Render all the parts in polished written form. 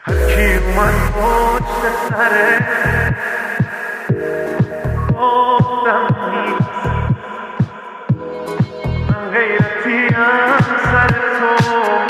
هر کی اومد پشت سره گفتم نیست، من غیرتیم سر تو.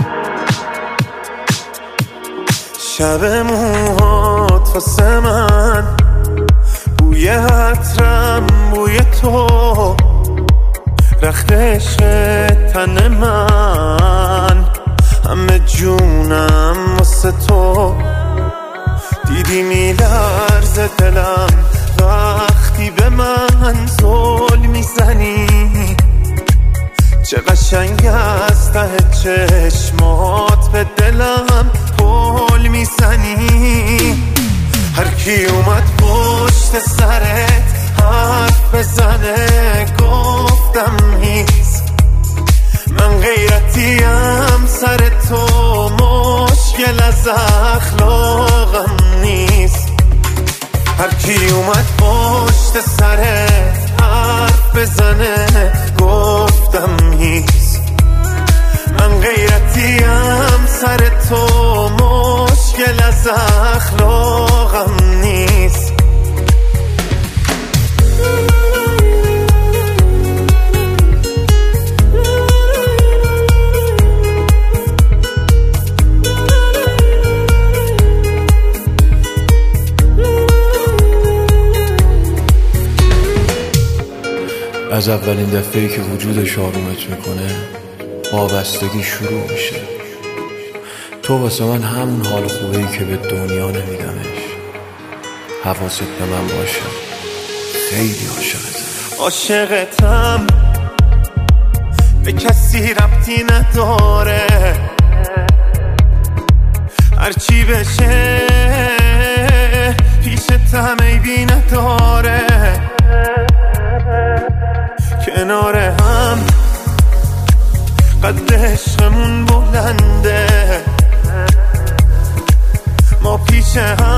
شب موهات واسه من بوی عطرم بوی تو، رخت عشق تن من همه جونم واسه تو. دیدی میلرزه دلم وقتی به من زل میزنی، چه قشنگ از ته چشمات به دلم پل میزنی. هر کی اومد پشت سرت حرف بزنه گفتم هیچ، من غیرتیم سر تو، مشکل از اخلاقم نیست. هر کی اومد پشت سرت حرف بزنه گفتم هیچ، من غیرتیم سر تو، مشکل از اخلاقم نیست. از اولین دفعه‌ای که وجودش آرومت میکنه وابستگی شروع میشه. تو واسه من همون حال خوبه‌ای که به دنیا نمیدمش. حواست به من باشه، خیلی عاشقتم، به کسی ربطی نداره، هرچی بشه پیشتم عیبی نداره. کنار هم قد عشقمون بلنده، ما پیش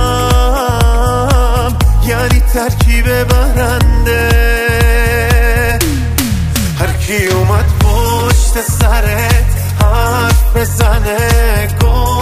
هم یعنی ترکیب برنده. هر کی اومد پشت سرت حرف بزنه